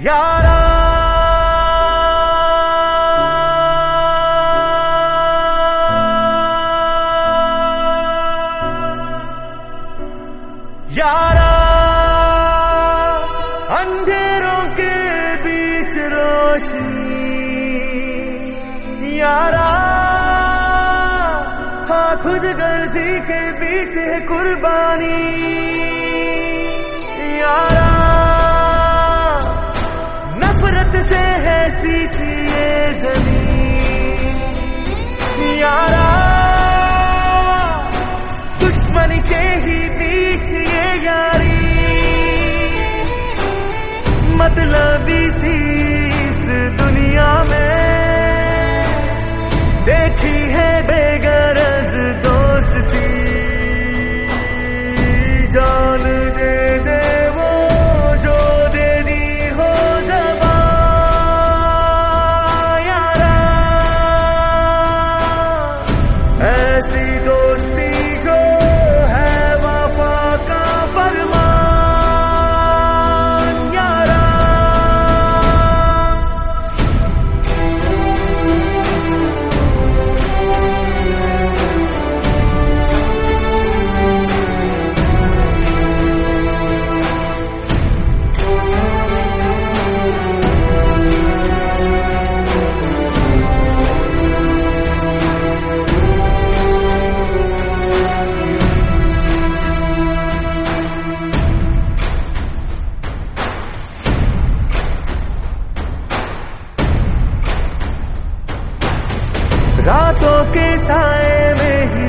यारा यारा अंधेरों के बीच रोशनी यारा हाँ खुद गर्जी के बीच है कुर्बानी यारा नफरत से है सींची ये ज़मीन यारा दुश्मनी के ही बीच ये यारी मतलबी सी इस दुनिया में देखी है बेगरज दोस्ती जान दे दे वो जो दे दी हो ज़बां यारा ऐसी दोस्ती जो है वफा का फरमान यारा रातों के साए में ही